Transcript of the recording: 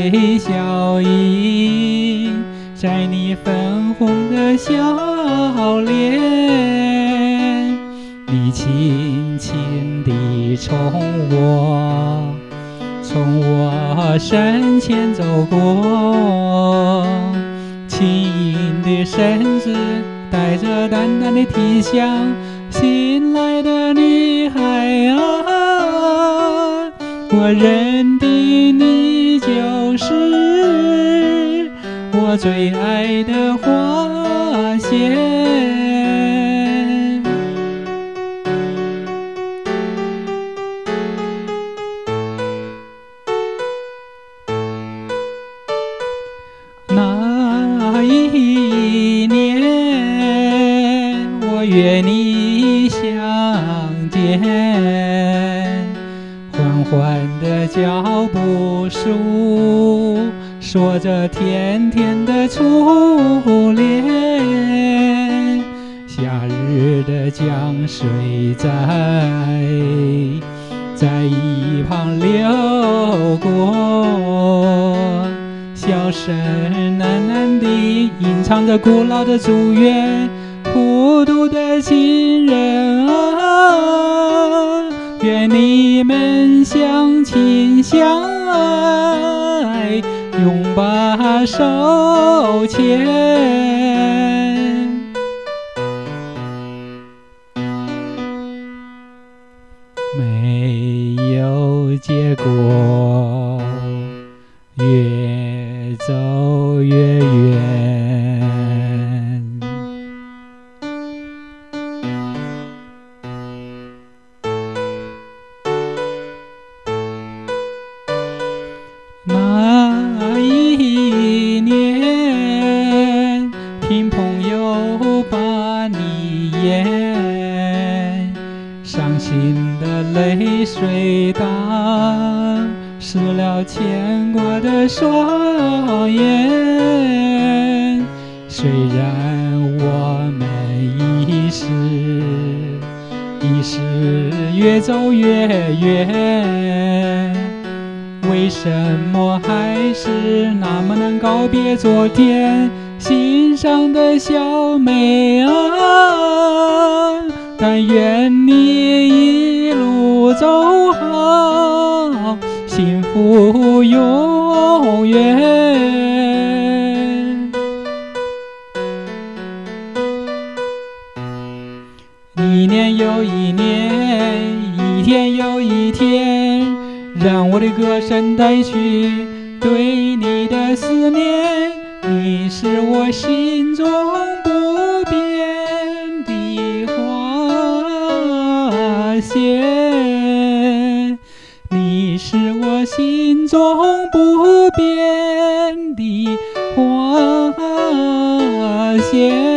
微笑映在你粉红的笑脸，你轻轻地从我身前走过，轻盈的身子带着淡淡的体香，醒来的女孩啊，我认定你就是我最爱的花仙。那一年，我约你相见，缓缓的脚步说着甜甜的初恋，夏日的江水在一旁流过，笑声喃喃地吟唱着古老的祝愿，孤独的情人啊，愿你们相亲相爱，永把手牵。没有结果，越走越远。那一年，听朋友把你演，伤心的泪水打湿了牵挂的双眼。虽然我们已是越走越远，为什么还是那么难告别昨天心上的小妹啊？但愿你一路走好，幸福永远。一年又一年，一天又一天，让我的歌声带去对你的思念。你是我心中不变的花仙，你是我心中不变的花仙。